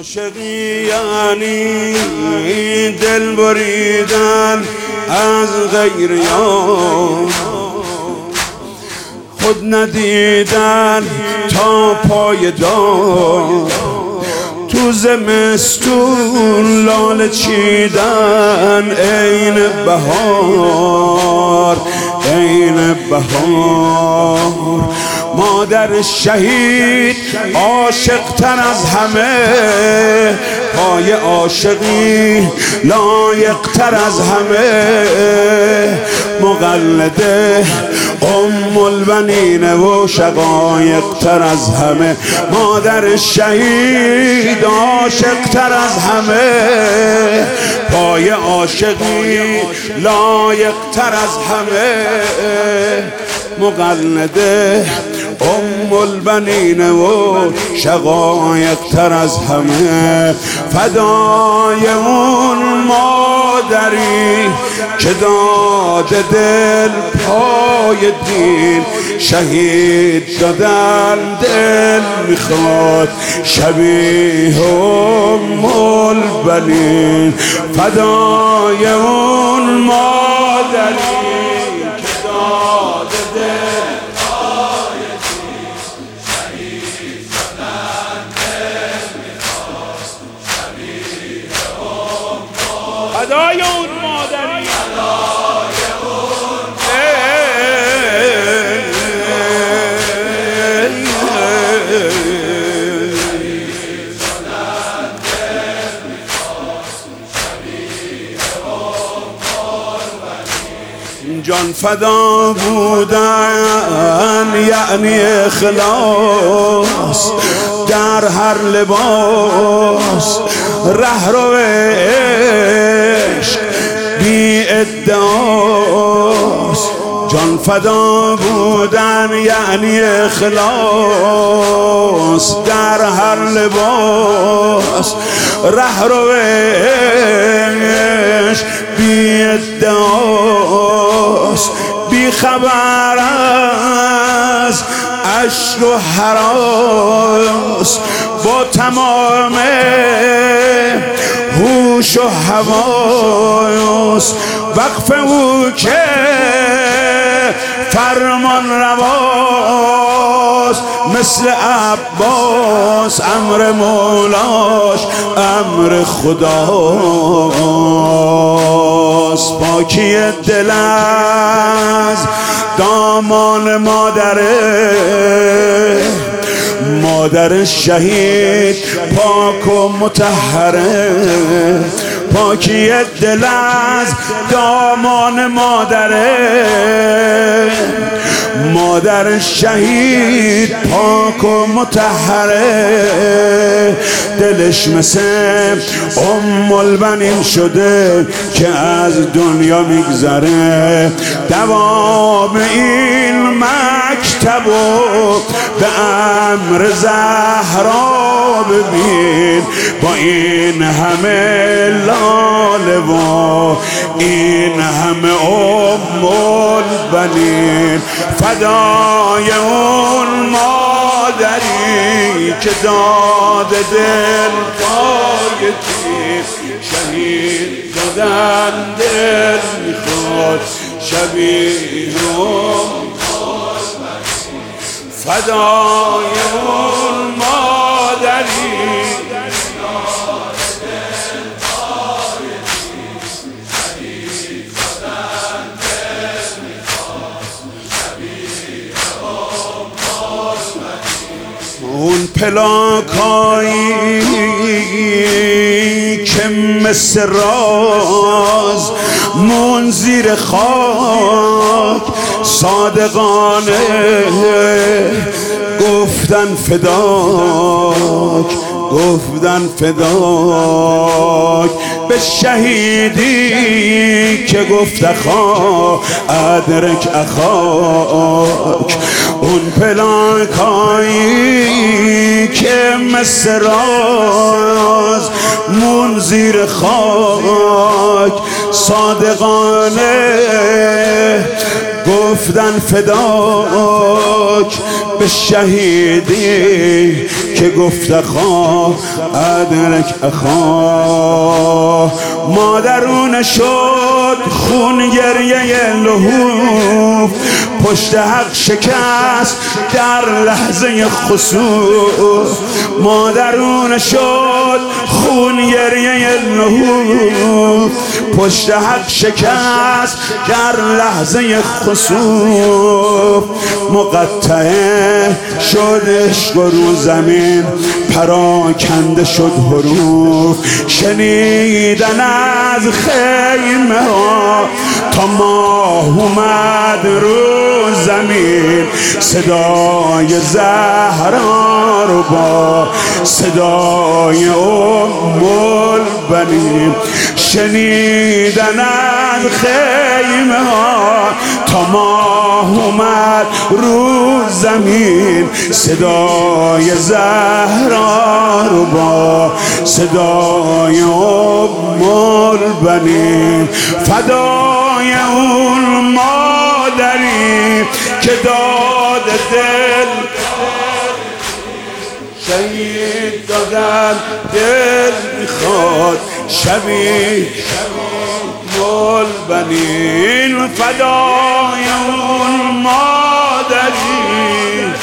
عاشقی یعنی دل بریدن از غیر یار، خود ندیدن تا پای دار، تو زمستون لاله چیدن عین بهار، عین بهار. مادر شهید عاشق تر از همه، پای عاشقی لایق تر از همه، مقلده ام البنین و شقایق تر از همه. مادر شهید عاشق تر از همه، پای عاشقی لایق تر از همه، مقلده ام البنین و شقایق تر از همه. فدای اون مادری که داده دل پای دین، شهید دادن دل میخواد شبیه ام البنین. فدای اون مادری که داده دل فدای اون مادری، جان فدا بودن یعنی اخلاص در هر لباس، رهرو عشق بی ادعاست. جان فدا بودن یعنی اخلاص در هر لباس، رهرو عشق بی ادعاست. بی خبر از عشق و هراس، با تمام هوش و حواس، وقف او که فرمان رواست. مثل عباس امر مولاش امر خداست. پاکی دل از دامان مادره، مادر شهید پاک و مطهره. پاکی دل از دامان مادره، مادر شهید پاک و مطهره. دلش مثل ام البنین شده که از دنیا میگذره. دوام این مکتب و به امر زهرا ببین، با این همه لاله و این همه ام البنین. فدای اون مادری که داده دل پای دین، شهید دادن دل میخواد شبیه ام. فدای اون مادری اون پلاکایی که مثل راز مون زیر خاک، صادقانه گفتن فداک، گفتن فداک. به شهیدی که گفت اخا ادرک اخاک. اون پلاکایی که مثل راز مون زیر خاک، صادقانه گفتن فداک. به شهیدی که گفت اخا ادرک اخا. مادرونه شد خون گریه لحوف، پشت حق شکست در لحظه خسوف. مادرونه شد خون گریه لحوف، پشت حق شکست در لحظه خسوف. مقطعه شد عشق و رو زمین پراکنده شد حروف. شنیدن از خیمه ها تا ماه اومد رو زمین، صدای زهرا رو با صدای البنین. شنیدن از خیمه ها تا ماه اومد رو زمین، صدای زهرا رو با صدای البنین. فدای اون مادری که داد دل شهید دادن، دل میخواد شبیه البنین. فدای اون مادری